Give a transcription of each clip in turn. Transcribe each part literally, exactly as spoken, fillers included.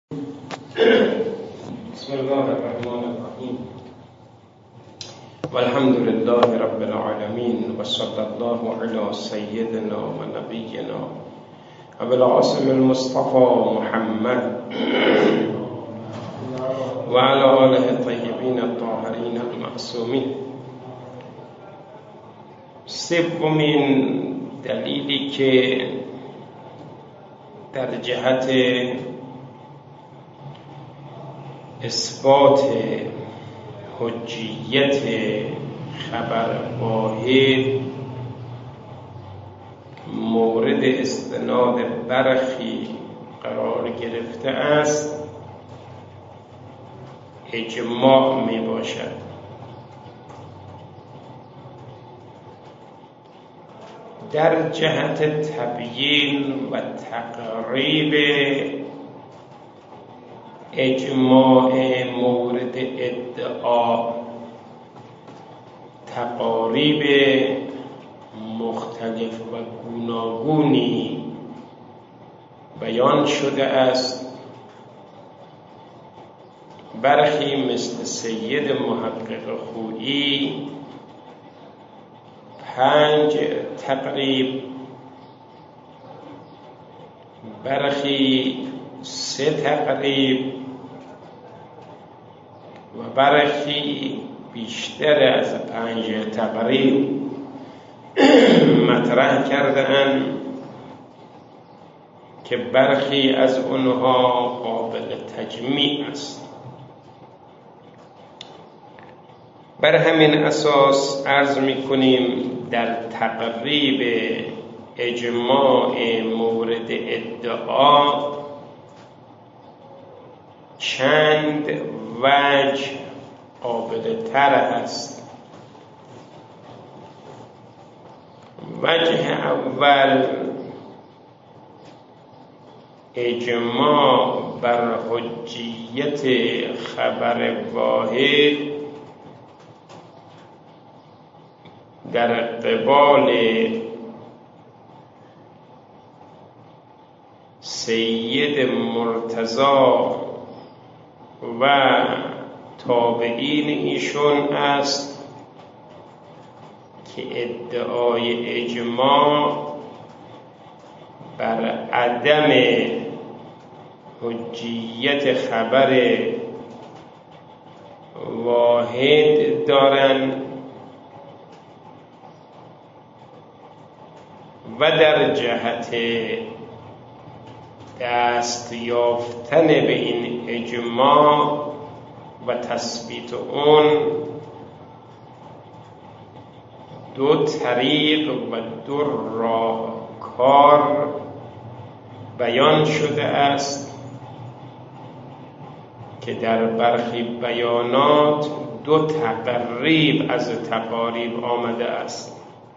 بسم الله الرحمن الرحیم والحمد لله رب العالمین و صلی الله علی سیدنا و نبینا ابی القاسم المصطفى محمد و علی آله الطیبین الطاهرین المعصومین. سومین دلیلی که در جهت اثبات حجیت خبر واحد مورد استناد برخی قرار گرفته است اجماع می باشد. در جهت تبیین و تقریب اجماع مورد ادعا تقاریب مختلف و گوناگونی بیان شده است. برخی مثل سید محقق خویی پنج تقریب، برخی سه تقریب و برخی بیشتر از پنج تقریب مطرح کرده‌اند که برخی از اونها قابل تجمیع است. بر همین اساس عرض می‌کنیم در تقریب اجماع مورد ادعا چند وجه قابل تر است. وجه اول اجماع بر حجیت خبر واحد در قبال سید مرتضی و تابعین ایشون است که ادعای اجماع بر عدم حجیت خبر واحد دارند و در جهت دست یافتن به این اجماع و تثبیت اون دو طریق و دو راهکار بیان شده است که در برخی بیانات دو تقریب از تقاریب آمده است.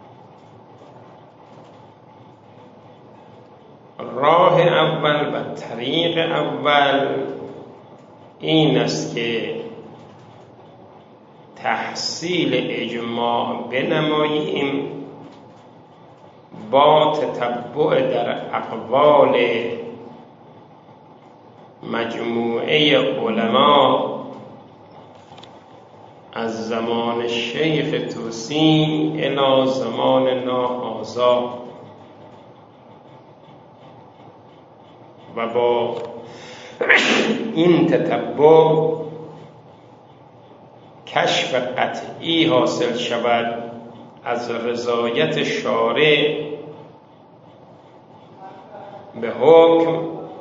راه اول و طریق اول این است که تحصیل اجماع بنماییم با تتبع در اقوال مجموعه علما از زمان شیخ توسی الی زماننا هذا و با این تتبع کشف قطعی حاصل شود از رضایت شارع به حکم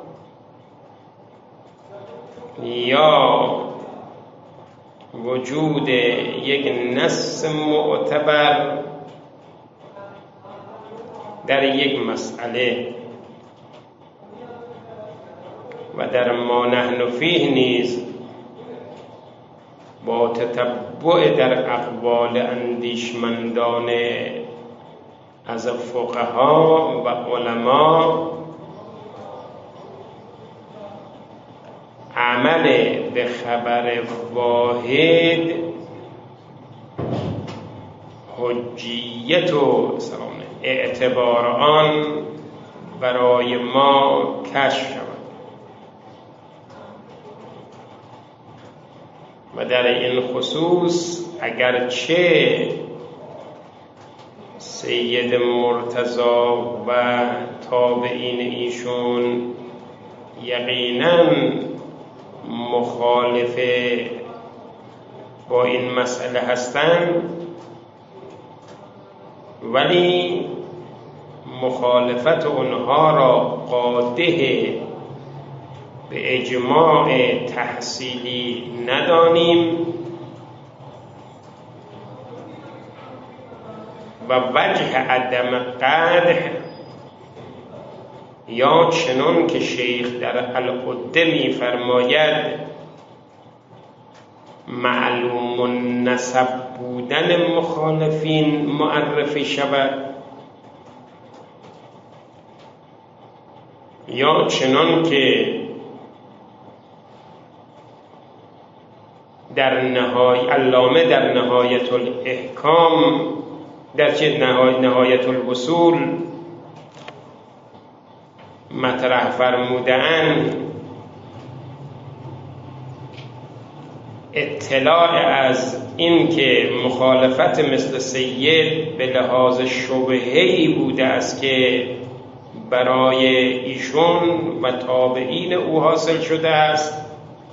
یا وجود یک نص معتبر در یک مسئله و در ما نحن فیه نیز با تتبع در اقوال اندیشمندان از فقها و علما عمل به خبر واحد حجیت و اعتبار آن برای ما کشف شود. و در این خصوص اگرچه سید مرتضی و تابعین ایشون یقیناً مخالف با این مسئله هستند، ولی مخالفت اونها را قاطع به اجماع تحصیلی ندانیم و وجه عدم قدح یا چنان که شیخ در العده می فرماید معلوم النسب بودن مخالفین معرفی شود، یا چنان که در نهای علامه در نهایت الاحکام در چه نهای نهایت الوصول مطرح فرمودند اطلاع از این که مخالفت مثل سید به لحاظ شبهه‌ای بوده است که برای ایشون و تابعین او حاصل شده است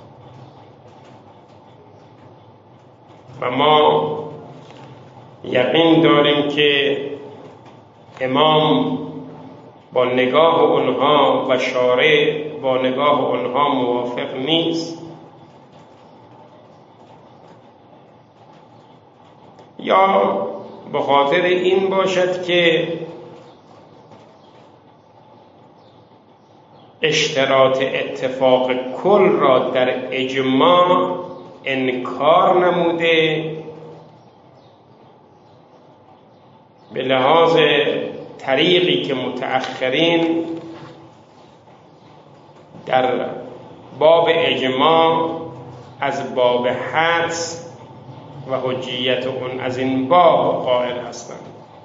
و ما یقین داریم که امام با نگاه اونها و شارع با نگاه اونها موافق نیست، یا به خاطر این باشد که اشتراط اتفاق کل را در اجماع انکار نموده به لحاظ طریقی که متأخرین در باب اجماع از باب حدس و حجیت اون از این باب قائل هستند.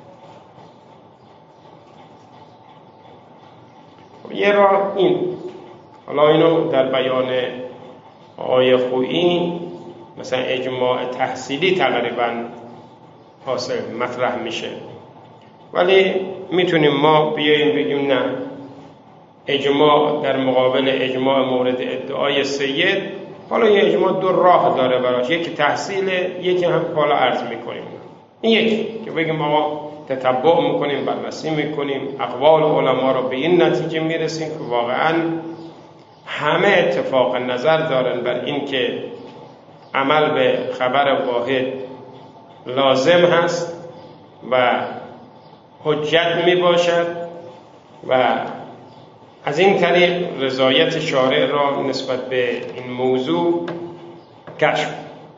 یه راه این، حالا اینو در بیان آیه خویی مثلا اجماع تحصیلی تقریبا حاصل مطرح میشه، ولی میتونیم ما بیاییم بگیم نه، اجماع در مقابل اجماع مورد ادعای سید، حالا این اجماع دو راه داره براش، یکی تحصیله، یکی هم حالا عرض میکنیم. این یکی که بگیم آقا تتبع میکنیم، بررسی میکنیم، اقوال علما رو به این نتیجه میرسیم که واقعا همه اتفاق نظر دارن بر این که عمل به خبر واحد لازم هست و حجت می باشد و از این طریق رضایت شارع را نسبت به این موضوع کشف.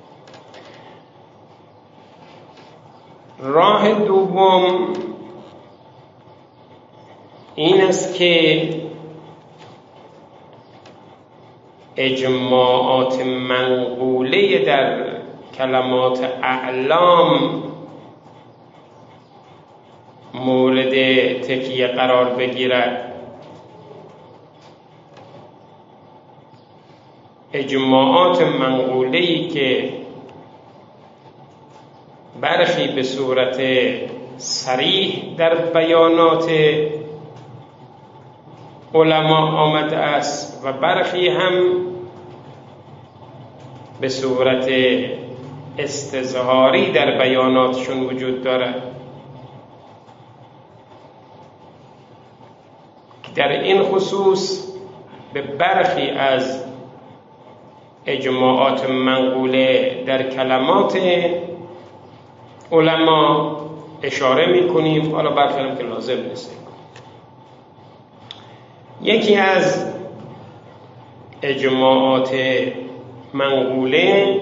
راه دوم این است که اجماعات منقوله در کلمات اعلام مورد تکیه قرار بگیرد. اجماعات منقوله‌ای که برخی به صورت صریح در بیانات علما آمده است و برخی هم به صورت استظهاری در بیاناتشون وجود دارد. در این خصوص به برخی از اجماعات منقوله در کلمات علما اشاره میکنیم، حالا برخی که لازم نیست. یکی از اجماعات منقوله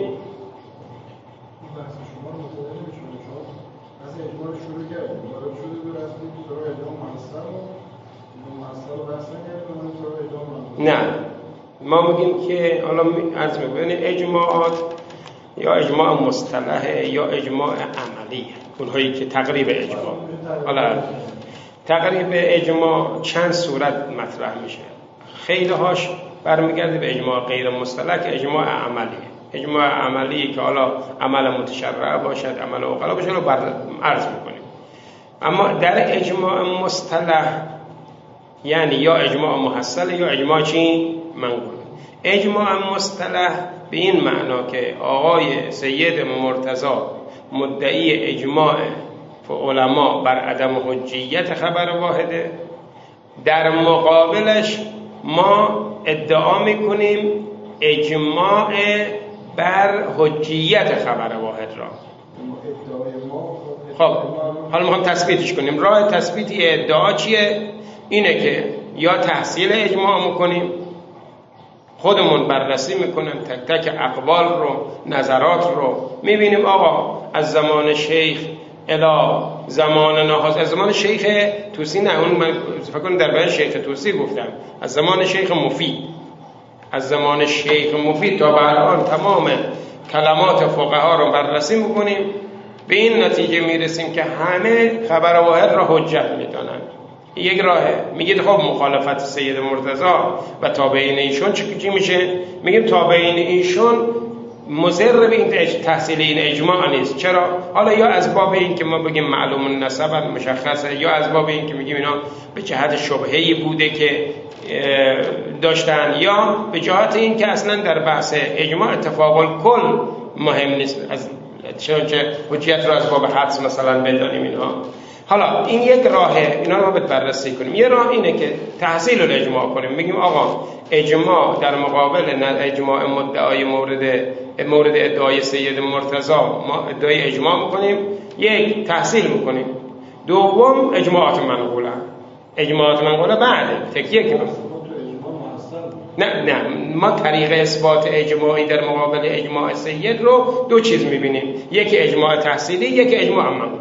نه، ما میگیم که حالا عرض می‌کنیم اجماعات یا اجماع مصطلحه یا اجماع عملیه، اونهایی که تقریب اجماع. حالا تقریب اجماع چند صورت مطرح میشه، خیلی هاش برمیگرده به اجماع غیر مصطلح که اجماع عملیه. اجماع عملی که حالا عمل متشرع باشد، عمل عقلا باشد، رو بر عرض میکنیم. اما در اجماع مصطلح یعنی یا اجماع محصل یا اجماع چی؟ منقول. اجماع مصطلح به این معنا که آقای سید مرتضی مدعی اجماع علما بر عدم حجیت خبر واحده، در مقابلش ما ادعا میکنیم اجماع بر حجیت خبر واحد را. خب حالا میخوام تثبیتش کنیم. راه تثبیت ادعا چیه؟ اینه که یا تحصیل اجماع میکنیم، خودمون بررسی میکنیم تک تک اقوال رو، نظرات رو میبینیم آقا از زمان شیخ الی زمان نهاز، از زمان شیخ توسی نه، اون من فکر کنم در بیان شیخ توسی گفتم، از زمان شیخ مفید، از زمان شیخ مفید تا به الان تمام کلمات فقها رو بررسی میکنیم، به این نتیجه میرسیم که همه خبر واحد را حجت میدانند. یک راهه. میگید خب مخالفت سید مرتضی و تابعین ایشون چی میشه؟ میگیم تابعین ایشون مضر به این تحصیل این اجماع نیست. چرا؟ حالا یا از باب این که ما بگیم معلوم النسب مشخصه، یا از باب این که میگیم اینا به جهت شبهه‌ای بوده که داشتن، یا به جهت این که اصلا در بحث اجماع اتفاق الکل مهم نیست، از چنانچه حجیت رو از باب حدس مثلا بدانیم اینها. حالا این یک راهه، اینا رو ما باید بررسی کنیم. یه راه اینه که تحصیل الاجماع کنیم، بگیم آقا اجماع در مقابل اجماع مدعای مورد مورد ادعای سید مرتضی ما ادعای اجماع میکنیم، یک تحصیل میکنیم، دوم اجماعات منقوله. اجماعات منقوله بعده تکیه کنیم. نه نه ما طریق اثبات اجماعی در مقابل اجماع سید رو دو چیز میبینیم، یکی اجماع تحصیلی، یکی اجماع منقول.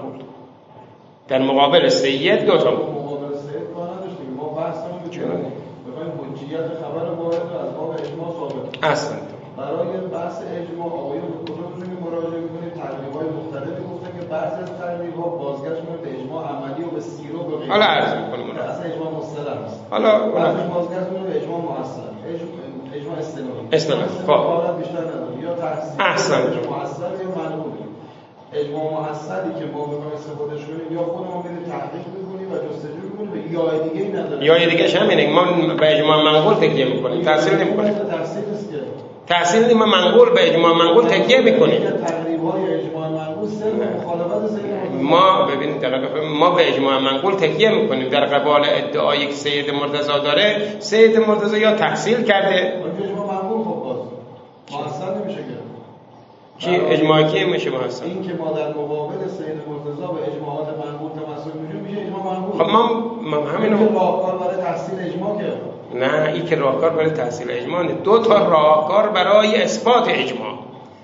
در مقابل سید دو تا مقابل سید کار نداشتیم، ما بحثمون می‌کنیم بخوایم حجیت خبر واحد رو از باب اجماع ثابت اصلا برای بحث اجماع آقایون به کتبشون که مراجعه می‌کنیم تقریب‌های مختلفی گفتن که بعضی از تقریب‌ها بازگشت می‌کنه به اجماع عملی و به سیره و به غیره. حالا عرض می‌کنم اون اصلا اجماع مصطلح است. حالا اون بازگشت می‌کنه به اجماع مؤثر، اجماع اصطلاحی. اصطلاح خب حالت بیشتر نداره، یا تحصیل احسن مؤثر یا منقول. اجماع محصلی که ما بخوایم استفادهش کنیم یا خودمون بریم تحقیق می‌کنیم و جستجو می‌کنیم، یا دیگه‌ای نداره. یا دیگه‌ش همینه، ما به اجماع منقول تکیه می‌کنیم، تحصیل نمی‌کنیم. تحصیل است که تحصیل ما منقول به اجماع منقول تکیه می‌کنیم. تقریب‌های اجماع منقول سر مخالفت سید ما ببینید دقیقاً ما به اجماع منقول تکیه می‌کنیم در قبال ادعایی که سید مرتضی داره. سید مرتضی یا تحصیل کرده، اجماع منقول خب باز مؤثر نمیشه که چی اجماع کی میشه محسن؟ این که ما در مقابل سید مرتضی به اجماعات منقول تمسک می‌کنیم میشه اجماع منقول. خب ما همین رو راهکار برای تحصیل اجماع که نه، این که راهکار برای تحصیل اجماع نه، دو تا راهکار برای اثبات اجماع،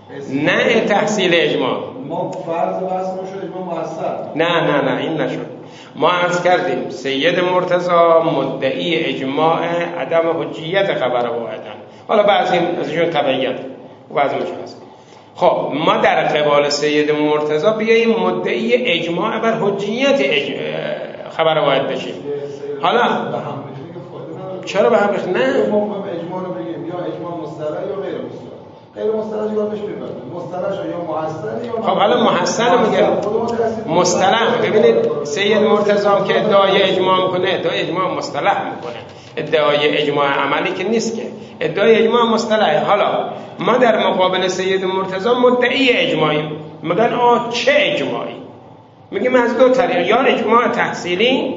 نه تحصیل اجماع. ما فرض بحثمون شد اجماع مؤثر. نه نه نه این نشد. ما عرض کردیم سید مرتضی مدعی اجماع عدم حجیت خبر واحدن، حالا بعضی ازشون تبعیت و بعضی مشخص. خب ما در قبال سید مرتضی بیاییم مدعی اجماع بر حجیت اج... خبر واحد بشیم. حالا چرا به هم ریخت؟ نه ما اجماع رو بگیم یا اجماع مصطلح یا غیر مصطلح. غیر مصطلح یا بهش ببریم مصطلح یا محسن یا خب حالا محسن میگه مصطلح. ببینید سید مرتضی که ادعای اجماع میکنه ادعای اجماع مصطلح میکنه، ادعای اجماع عملی که نیست که، ادعای اجماع مصطلح. حالا ما در مقابل سید مرتضی مدعی اجماعیم، میگن آه چه اجماعی؟ میگیم از دو طریق، یا اجماع تحصیلی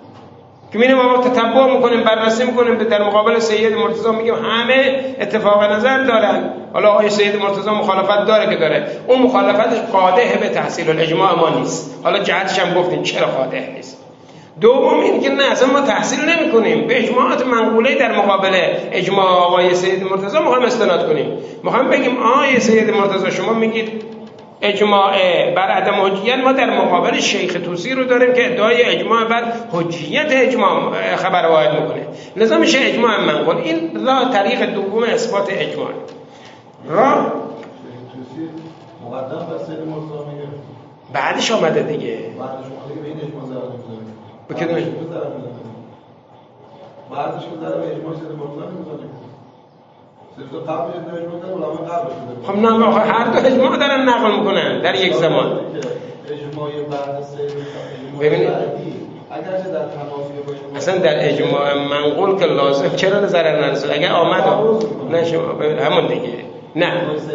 که میریم ما تتبع میکنیم بررسی میکنیم در مقابل سید مرتضی میگیم همه اتفاق نظر دارن، حالا آقای سید مرتضی مخالفت داره که داره، اون مخالفتش قادح به تحصیل الاجماع ما نیست، حالا جهتش هم گفتیم چرا قادح نیست. دوم این که نه اصلا ما تحصیل نمی کنیم، به اجماعات منقوله در مقابل اجماع آقای سید مرتضی میخوایم استناد کنیم، میخوایم بگیم آقای سید مرتضی شما میگید اجماع بر عدم حجیت، ما در مقابل شیخ توسی رو داریم که ادعای اجماع بر حجیت اجماع خبر واحد میکنه، لذا میشه اجماع منقول. این راه طریق دوم اثبات اجماع. راه مقدم بر سید مرتضی میگه بعدش آمده دیگه، بعدش اومده که به این اجماع ضرر میزنه. بکنه بعدش که ضرر به اجماع سید مرتضی میزنه. خب نه آخه هر دو اجماع دارن نقل میکنن در یک زمان. اجماع بعد سید ببینید اگرچه در تنافی باشه اصلا در اجماع منقول که لازم چرا ضرر نرسه اگه آمد نه شما همون دیگه نه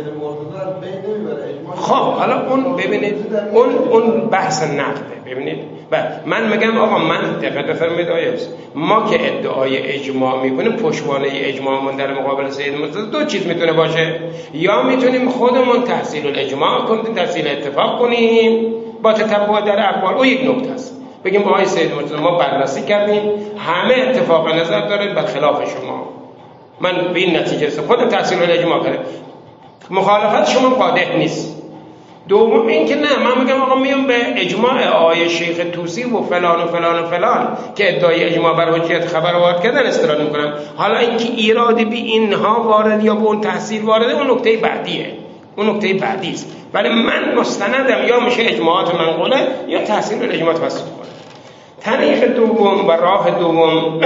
خب حالا اون ببینید اون اون بحث نقده. ببینید من میگم آقا من دقت بفرمایید آیه ما که ادعای اجماع میکنیم پشتوانه اجماعمون در مقابل سید مرتضی دو چیز میتونه باشه، یا میتونیم خودمون تحصیل الاجماع کنیم تحصیل اتفاق کنیم با تتبع در اقوال، او یک نکته است، بگیم با آقای سید مرتضی ما بررسی کردیم همه اتفاق نظر دارن برخلاف شما، من به این نتیجه رسیدم خودم تحصیل الاجماع کردم، مخالفت شما قادح نیست. دوم این که نه من میگم آقا میام به اجماع آقای شیخ طوسی و فلان و فلان و فلان که ادعای اجماع بر حجیت خبر وارد کردن استناد میکنم. حالا اینکه ایرادی به اینها وارد یا به اون تحصیل وارده اون نکته بعدیه، اون نکته بعدی است، ولی من مستندم یا میشه اجماعات منقوله یا تحصیل الاجماع توسط کنه. طریق دوم و راه دوم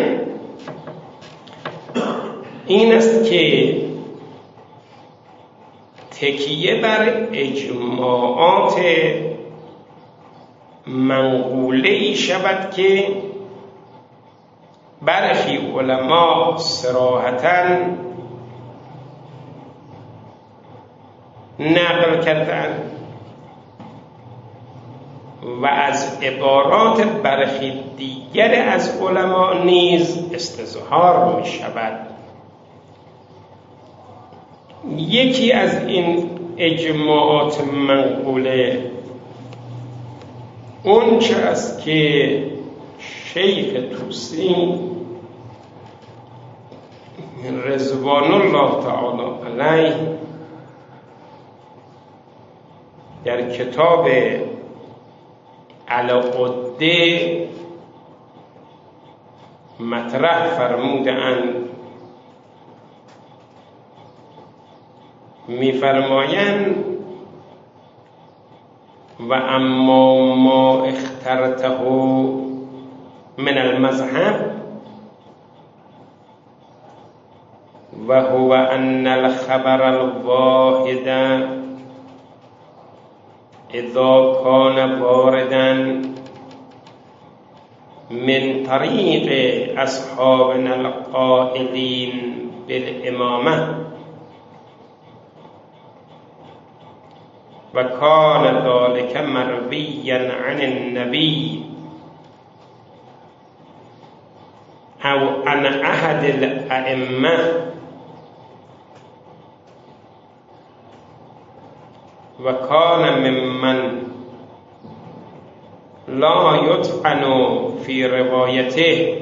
این است که تکیه بر اجماعات منقوله‌ای شود که برخی علما صراحتاً نقل کردند و از عبارات برخی دیگر از علما نیز استظهار می شود. یکی از این اجماعات منقوله اون چه است که شیخ طوسی رضوان الله تعالی علیه در کتاب العده مطرح فرمودند، می‌فرمایند و اما ما اخترته من المذهب و هو ان الخبر الواحد اذا كان واردا من طریق اصحابنا القائلین بالامامه و کان ذلك مرویا عن النبی او عن احد الائمه و کان ممن لا یطعن فی روایته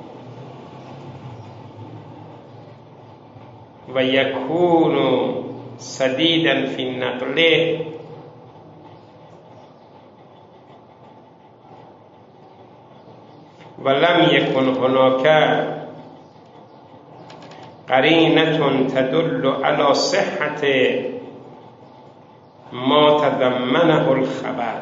و یکون سدیدا فی نقله ولم يكن هناك قرینة تدل على صحة ما تضمنه الخبر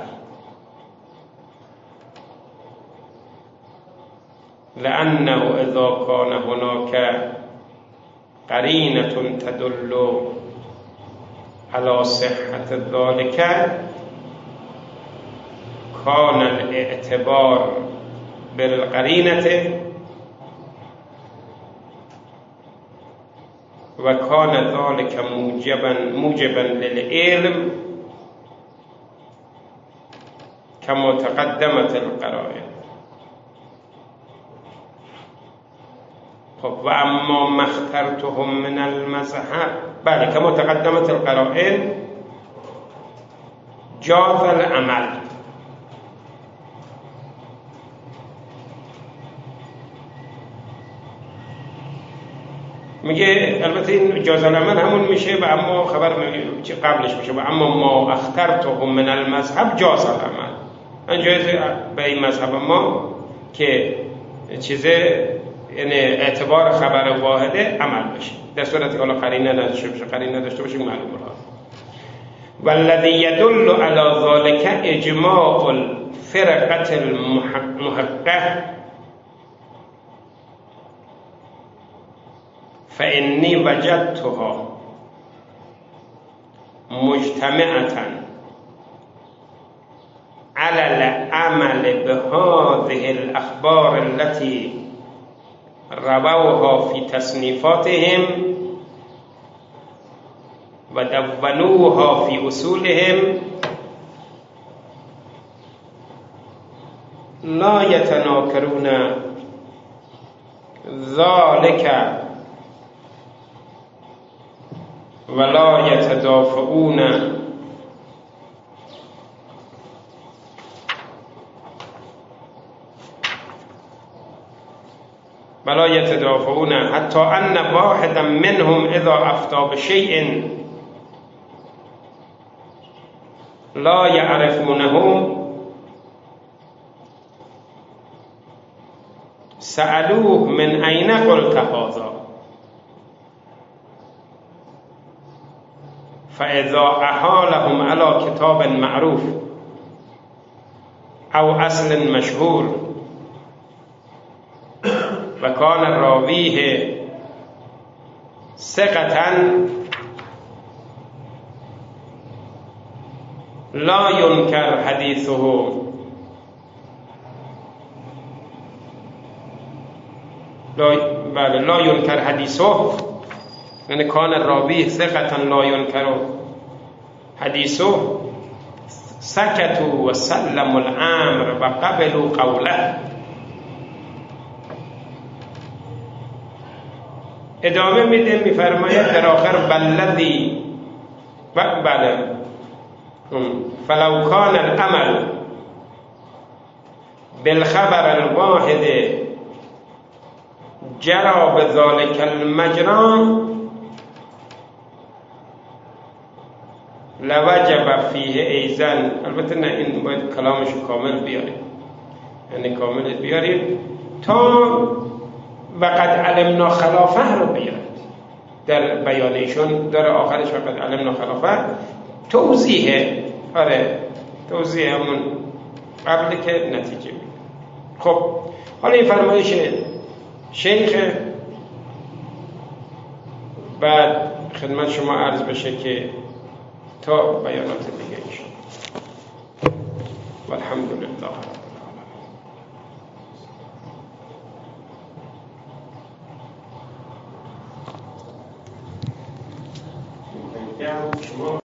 لأنه إذا كان هناك قرینة تدل على صحة ذلك كان الاعتبار بالقرینة و کان ذلك موجبا موجبا للعلم كما تقدمت القرائن. خب و اما ما اخترتهم من المذهب بله كما تقدمت القرائن جاز العمل. میگه البته این جاز العمل همون میشه و اما خبر قبلش میشه و اما ما اخترتهم من المذهب جاز العمل. این جایز به این مذهب ما که چیزه یعنی اعتبار خبر واحده عمل بشه در صورتی که حالا قرینه نداشته باشه قرینه نداشته باشه معلومه. والذی يدل على ذلك اجماع الفرقه المحققه فإنی وجدتها مجتمعة على العمل بهذه الأخبار التي رووها في تصنيفاتهم ودونوها في أصولهم لا يتناكرون ذلك ولا يتدافعون ولا يتدافعون حتى أن واحدا منهم إذا أفتى بشيء لا يعرفونه سألوه من أين قلت هذا فإذا أحالهم على كتاب معروف أو أصل مشهور وكان راويه ثقة لا ينكر حديثه لا بله لا ينكر حديثه يعني كان الراوي ثقة لا ينكر حديثه سكتوا وسلموا الأمر وقبلوا قوله. ادامه میده میفرماید در آخر بلدی بله فلو كان العمل بالخبر الواحد جرى بذلك المجرى لوجب فيه ایزن. البته نه این باید کلامش کامل بیارید یعنی کامل بیارید تا وقد علمنا خلافه رو بیارید در بیانیشون داره آخرش وقد علمنا خلافه توضیحه آره توضیح همون قبل که نتیجه بید. خب حالا این فرمایش شیخ بعد خدمت شما عرض بشه که تا بیانات دیگه ایشون والحمد لله.